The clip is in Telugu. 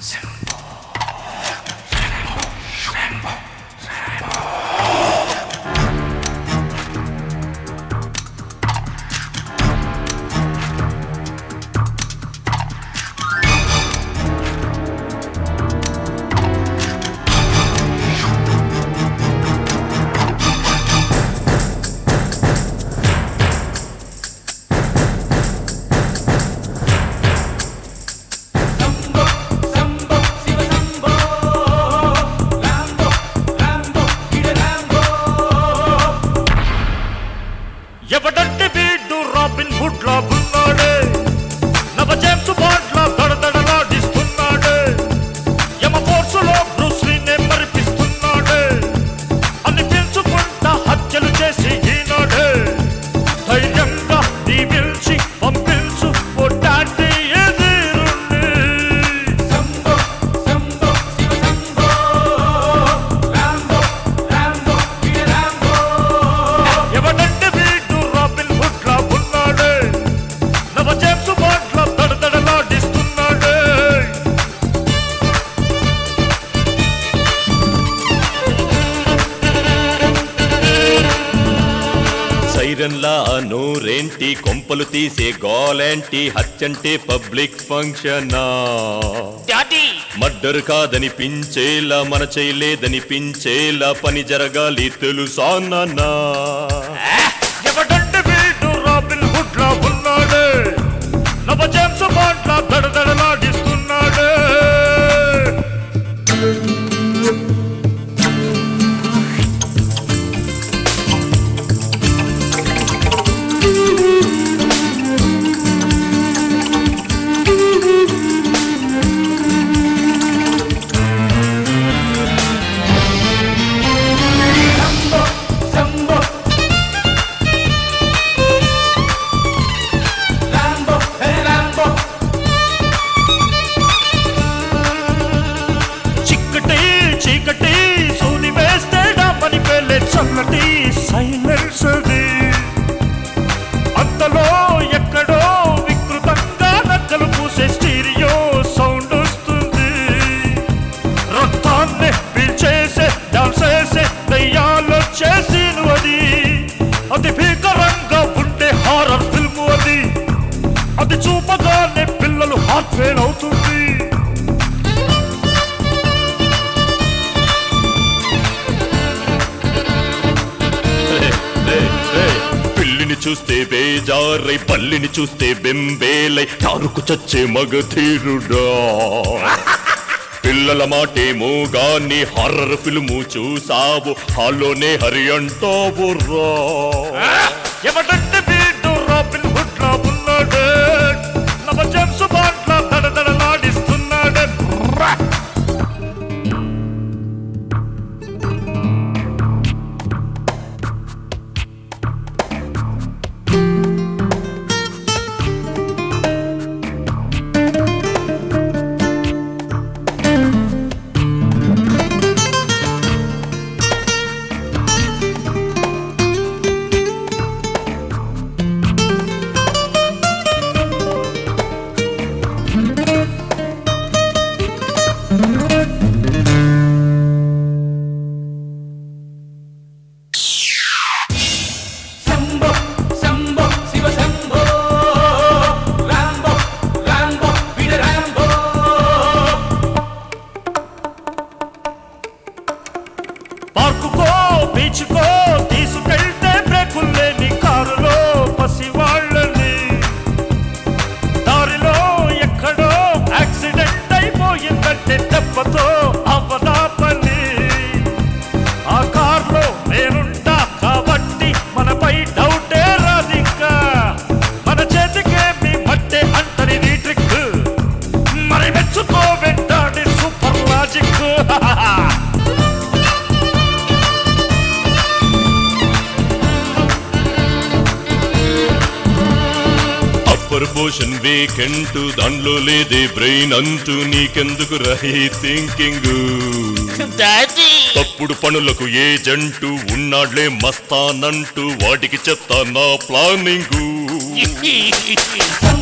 ఎవడంటే వీడు రాబిన్ హుడ్ లా ఉన్నాడే, నవ జేమ్స్ బాండ్ లా దడదడలాడిస్తున్నాడే, యమ ఫోర్సులో బ్రూస్ లీనే మరిపిస్తున్నాడే, అనిపించుకుంటా హత్యలు చేసి ఈనాడే, ధైర్యంగా దీవిల్చి పంపించు ఓ డాడీ ఎదురుండి. సంబో సంబో శివ సంబో, రాంబో రాంబో వీడ రాంబో. ఎవడంటే సైరన్లా నోరేంటి, కొంపలు తీసే గోలేంటి, హత్యంటే పబ్లిక్ ఫంక్షనా, మర్డర్ కాదనిపించేలా మన చేయలేదనిపించేలా పని జరగాలి తెలుసా నాన్నా. ఎవడంటే వీడు రాబిన్ హుడ్ లా ఉన్నాడే, నవ జేమ్స్ బాండ్ లా దడదడలాడిస్తున్నాడే. చీకటి సూది వేస్తే డామని పేలే చల్లటి సైలెన్స్ అది, అంతలో ఎక్కడో వికృతంగా నక్కలు పూసే స్టీరియో సౌండ్ వస్తుంది, రక్తాన్ని పీల్చేసే డాన్స్ చేసే దయ్యాలు చేసిను అది, అతి భీకరంగా ఉండే హారర్ ఫిల్మ్ అది, అది చూపగానే పిల్లలు హార్ట్ ఫెయిల్ అవుతుంది. పిల్లిని చూస్తే బేజారై, పల్లిని చూస్తే బెంబేలై, తారుకు చచ్చే మగధీరుడా, పిల్లల మాటేమో గాని హారర్ ఫిల్ము చూసావు, హాల్లోనే హరి అంటావు రా. ఎవడంటే వీడు రాబిన్ హుడ్ లా ఉన్నాడే, నవ జేమ్స్ బాండ్ లా దడదడలాడిస్తున్నాడే. పార్కుకో బీచ్కో తీసుకెళ్తే బ్రేకుల్లేని కారులో పసివాళ్ళని, దారిలో ఎక్కడో యాక్సిడెంట్ అయిపోయిందంటే దెబ్బతో అవ్వదా పని, ఆ కార్లో నేనుంటా కాబట్టి మనపై డౌటే రాదింకా, మన చేతికేమి మట్టే అంటని నీ ట్రిక్, మరి మెచ్చుకో వెంటాడి సూపర్ లాజిక్. పోర్షన్ వీకెంట్ దానిలో లేదే బ్రెయిన్ అంటూ నీకెందుకు రహీ థింకింగ్, తప్పుడు పనులకు ఏజెంటు ఉన్నాడ్లే మస్తానంటూ వాటికి చెప్తా నా ప్లానింగ్.